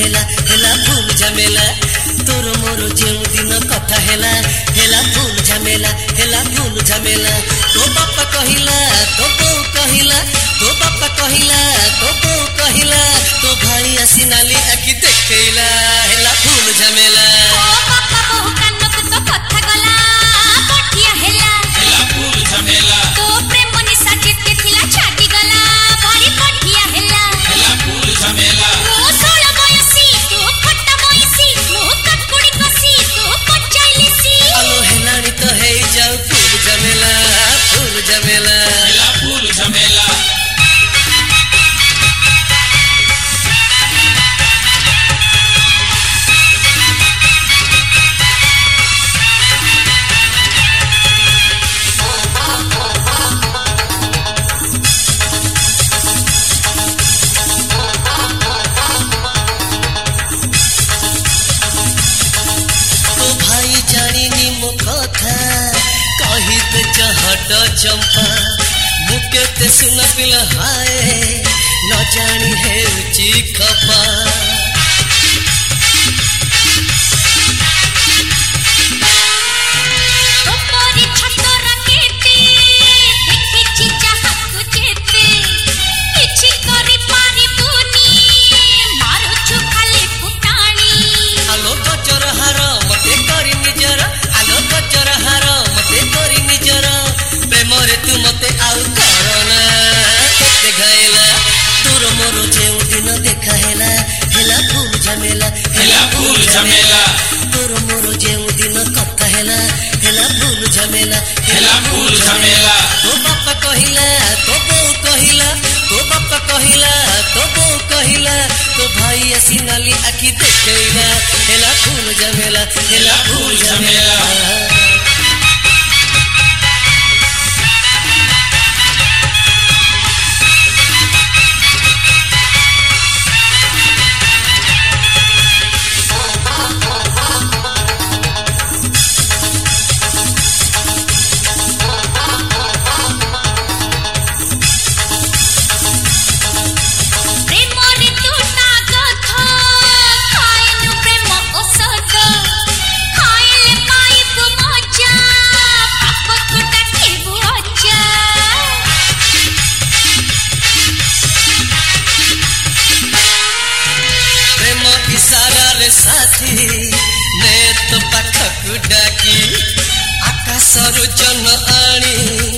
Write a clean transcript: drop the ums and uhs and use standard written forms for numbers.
झमेला हेला फूल झमेला तोर मोर जेउ दिन कथा हेला हेला फूल झमेला हेला फूल झमेला तो बापा कहिला तो बो कहिला तो बापा कहिला तो बो कहिला तो भाई आसी नाली आखि देखैला हेला फूल झमेला ओ बापा बहु कानक तो कथा गला पठिया हेला हेला फूल झमेला तो प्रेम निशा जेते थिला छाडी गला भारी पठिया हेला हेला फूल झमेला ओ सोला बयसी तू खट्टा बयसी मोह कटकुड़ी कसी तू पचाइलिसी आलो हेलानी तो हे जाऊ फूल झमेला फूल झमेला हेला फूल झमेला चंपा मुकेते सुन पिल हाय न जानी हेउची खपा तोरी छतर केते देखिछि चाहत जेते किछि करि पारिबुनी मारुछु खाली फुटाणी आलो गजर हार मते करी निजर आलो गजर हार मते करी निजर प्रेमरे तू मते आउ करना एते घायला तोर मोर जेउ दिन देखा हेला हेला फूल झमेला हेला फूल झमेला तोर मोर जेउ दिन कथा हेला हेला फूल झमेला हेला फूल झमेला तो बापा कहिला तो बो कहिला तो बापा कहिला तो बो कहिला तो भाई आसी नाली आखि देखैला हेला फूल झमेला हेला फूल झमेला साथी ने तो पाखक डाकी आकाशर जन आनी